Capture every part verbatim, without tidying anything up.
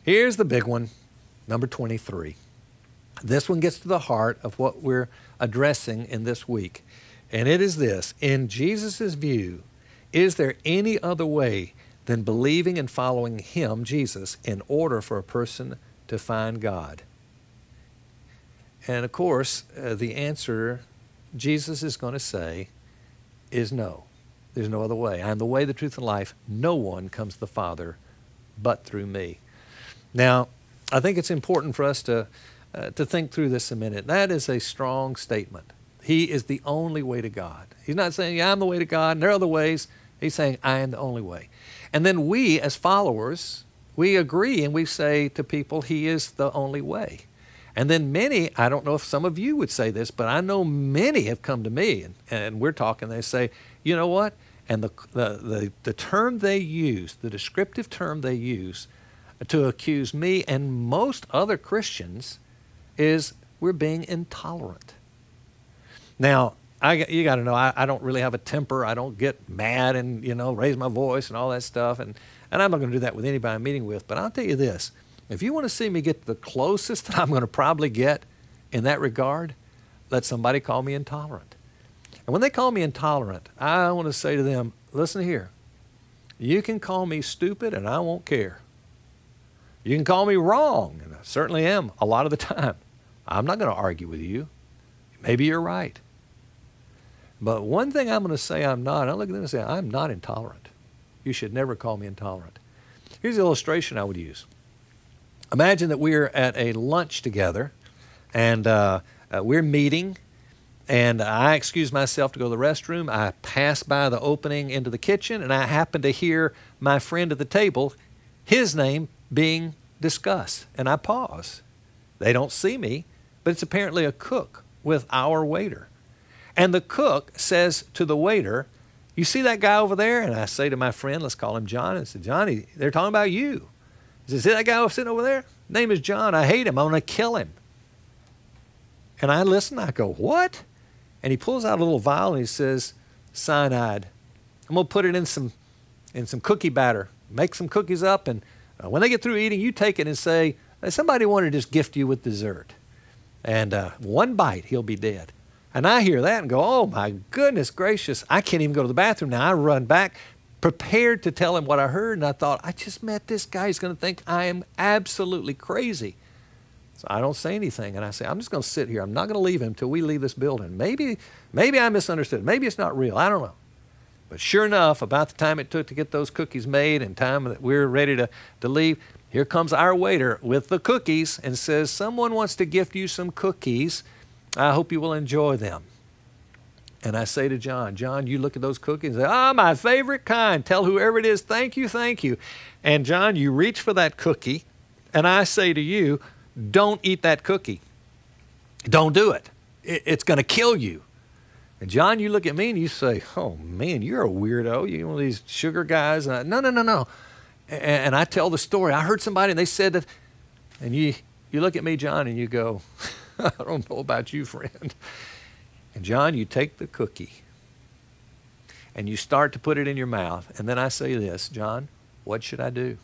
Here's the big one, number twenty-three. This one gets to the heart of what we're addressing in this week. And it is this: in Jesus' view, is there any other way than believing and following him, Jesus, in order for a person to find God? And of course, uh, the answer Jesus is going to say is no. There's no other way. I am the way, the truth, and life. No one comes to the Father but through me. Now, I think it's important for us to, uh, to think through this a minute. That is a strong statement. He is the only way to God. He's not saying, yeah, I'm the way to God, and there are other ways. He's saying, I am the only way. And then we, as followers, we agree and we say to people, he is the only way. And then many, I don't know if some of you would say this, but I know many have come to me, and, and we're talking, they say, you know what? And the, the, the, the term they use, the descriptive term they use to accuse me and most other Christians is we're being intolerant. Now, I, you got to know, I, I don't really have a temper. I don't get mad and, you know, raise my voice and all that stuff. And, and I'm not going to do that with anybody I'm meeting with. But I'll tell you this. If you want to see me get the closest that I'm going to probably get in that regard, let somebody call me intolerant. And when they call me intolerant, I want to say to them, listen here. You can call me stupid and I won't care. You can call me wrong, and I certainly am a lot of the time. I'm not going to argue with you. Maybe you're right. But one thing I'm going to say I'm not, I look at them and say, I'm not intolerant. You should never call me intolerant. Here's the illustration I would use. Imagine that we're at a lunch together, and uh, uh, we're meeting, and I excuse myself to go to the restroom. I pass by the opening into the kitchen, and I happen to hear my friend at the table, his name being discussed, and I pause. They don't see me, but it's apparently a cook with our waiter. And the cook says to the waiter, you see that guy over there? And I say to my friend, let's call him John, and I said, Johnny, they're talking about you. He says, see that guy sitting over there? His name is John. I hate him. I'm going to kill him. And I listen. I go, what? And he pulls out a little vial and he says, cyanide. I'm going to put it in some in some cookie batter. Make some cookies up. And uh, when they get through eating, you take it and say, somebody wanted to just gift you with dessert. And uh, one bite, he'll be dead. And I hear that and go, oh, my goodness gracious. I can't even go to the bathroom now. I run back, prepared to tell him what I heard, and I thought, I just met this guy. He's going to think I am absolutely crazy. So I don't say anything, and I say, I'm just going to sit here. I'm not going to leave him until we leave this building. Maybe, maybe I misunderstood. Maybe it's not real. I don't know. But sure enough, about the time it took to get those cookies made and time that we were ready to, to leave, here comes our waiter with the cookies and says, someone wants to gift you some cookies. I hope you will enjoy them. And I say to John, John, you look at those cookies and say, ah, my favorite kind. Tell whoever it is, thank you, thank you. And John, you reach for that cookie, and I say to you, don't eat that cookie. Don't do it. it it's going to kill you. And John, you look at me and you say, oh, man, you're a weirdo. You're one of these sugar guys. And I, no, no, no, no. And, and I tell the story. I heard somebody, and they said that, and you, you look at me, John, and you go, I don't know about you, friend. And John, you take the cookie and you start to put it in your mouth. And then I say this, John, what should I do?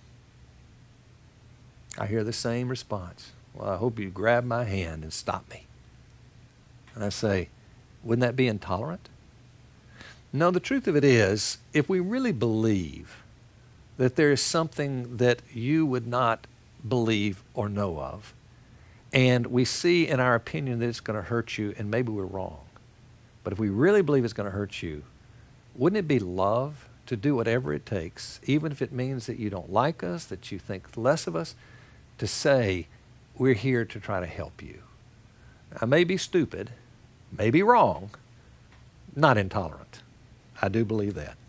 I hear the same response. Well, I hope you grab my hand and stop me. And I say, wouldn't that be intolerant? No, the truth of it is, if we really believe that there is something that you would not believe or know of, and we see in our opinion that it's going to hurt you, and maybe we're wrong, but if we really believe it's going to hurt you, wouldn't it be love to do whatever it takes, even if it means that you don't like us, that you think less of us, to say, we're here to try to help you. I may be stupid, may be wrong, not intolerant. I do believe that.